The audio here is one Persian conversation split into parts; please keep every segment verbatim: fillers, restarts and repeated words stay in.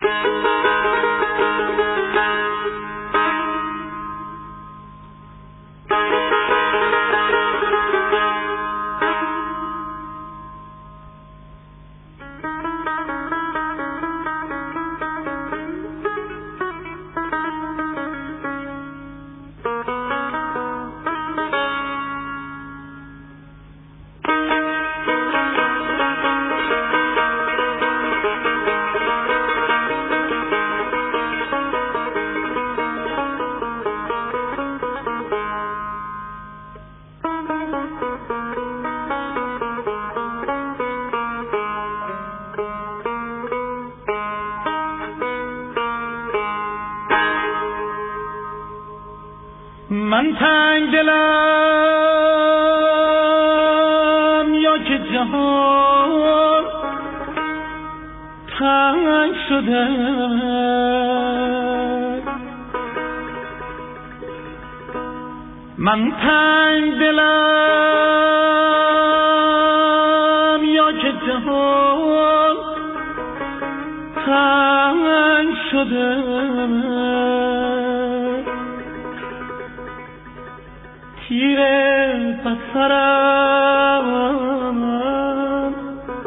من تنگ دلم یا که جهان تنگ شده، من تنگ دلم یا که جهان تنگ شده، تیر بصرم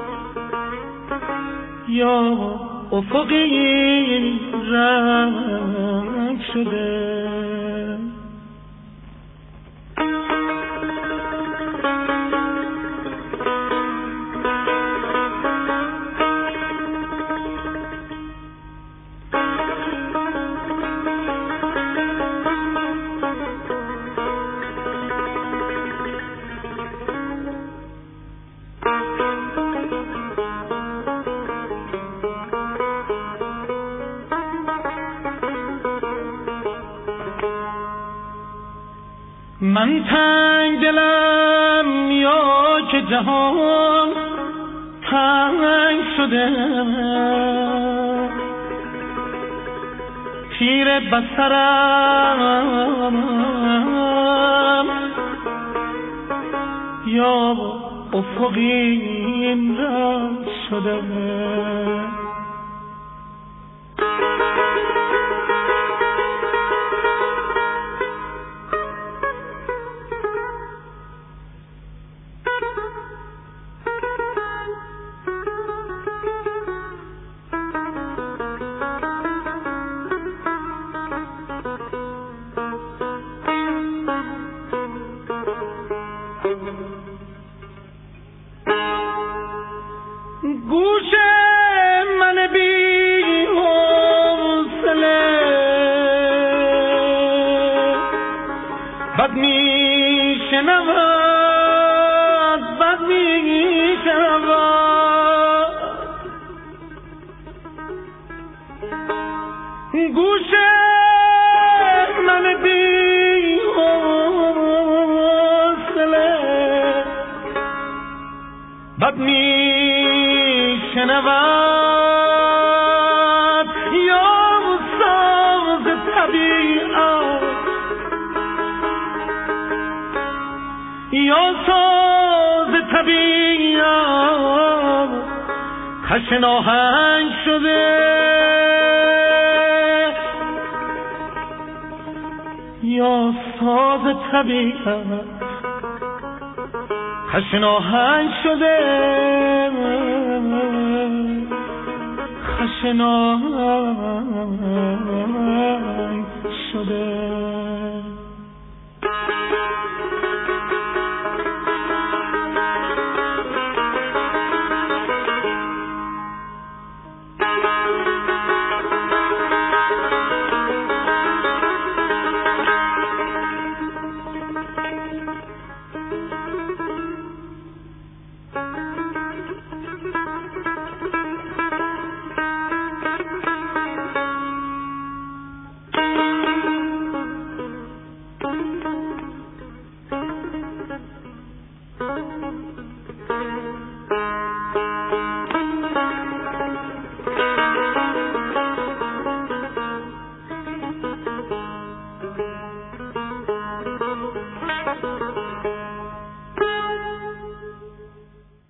یا افقی رنگ شده. من تنگ دلم یا که جهان تنگ شده، تیر بصرم یا افقی رنگ شده. گوش من بی حوصله بد می شنود، بد می شنود. گوش من بی حوصله بد می شنود، یا ساز طبیعت، یا ساز طبیعت خشن آهنگ شده، یا ساز طبیعت خشن آهنگ شده، خشن آهنگ شده.